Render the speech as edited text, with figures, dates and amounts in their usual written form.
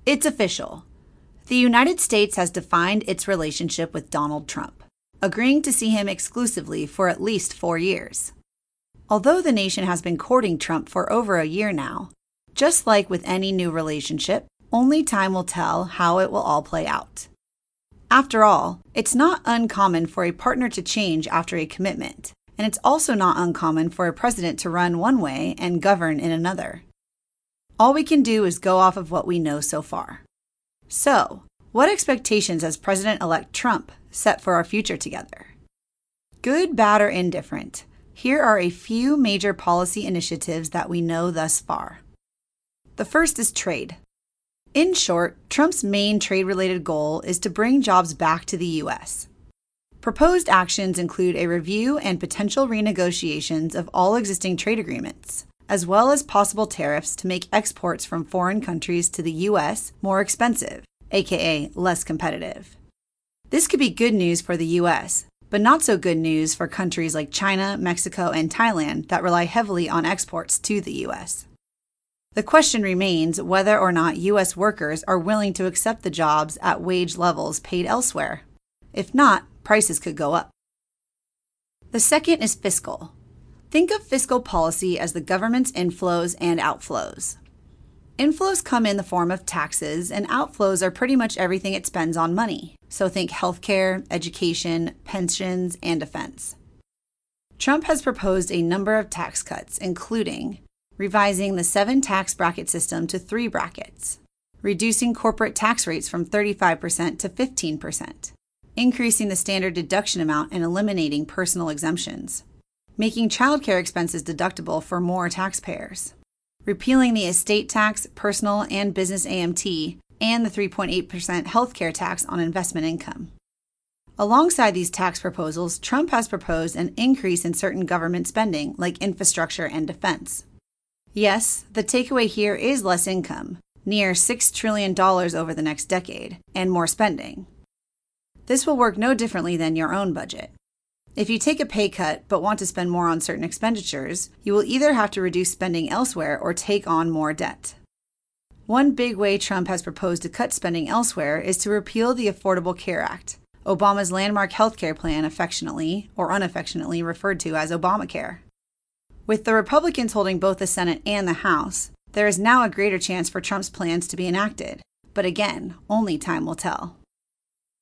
It's official. The United States has defined its relationship with Donald Trump, agreeing to see him exclusively for at least 4 years. Although the nation has been courting Trump for over a year now, just like with any new relationship, only time will tell how it will all play out. After all, it's not uncommon for a partner to change after a commitment, and it's also not uncommon for a president to run one way and govern in another. All we can do is go off of what we know so far. So, what expectations has President-elect Trump set for our future together? Good, bad, or indifferent, here are a few major policy initiatives that we know thus far. The first is trade. In short, Trump's main trade-related goal is to bring jobs back to the U.S. Proposed actions include a review and potential renegotiations of all existing trade agreements, as well as possible tariffs to make exports from foreign countries to the U.S. more expensive, aka less competitive. This could be good news for the U.S., but not so good news for countries like China, Mexico, and Thailand that rely heavily on exports to the U.S. The question remains whether or not U.S. workers are willing to accept the jobs at wage levels paid elsewhere. If not, prices could go up. The second is fiscal. Think of fiscal policy as the government's inflows and outflows. Inflows come in the form of taxes, and outflows are pretty much everything it spends on money. So think healthcare, education, pensions, and defense. Trump has proposed a number of tax cuts, including revising the 7 tax bracket system to 3 brackets, reducing corporate tax rates from 35% to 15%, increasing the standard deduction amount and eliminating personal exemptions, making childcare expenses deductible for more taxpayers, repealing the estate tax, personal and business AMT, and the 3.8% healthcare tax on investment income. Alongside these tax proposals, Trump has proposed an increase in certain government spending like infrastructure and defense. Yes, the takeaway here is less income, near $6 trillion over the next decade, and more spending. This will work no differently than your own budget. If you take a pay cut but want to spend more on certain expenditures, you will either have to reduce spending elsewhere or take on more debt. One big way Trump has proposed to cut spending elsewhere is to repeal the Affordable Care Act, Obama's landmark healthcare plan affectionately or unaffectionately referred to as Obamacare. With the Republicans holding both the Senate and the House, there is now a greater chance for Trump's plans to be enacted. But again, only time will tell.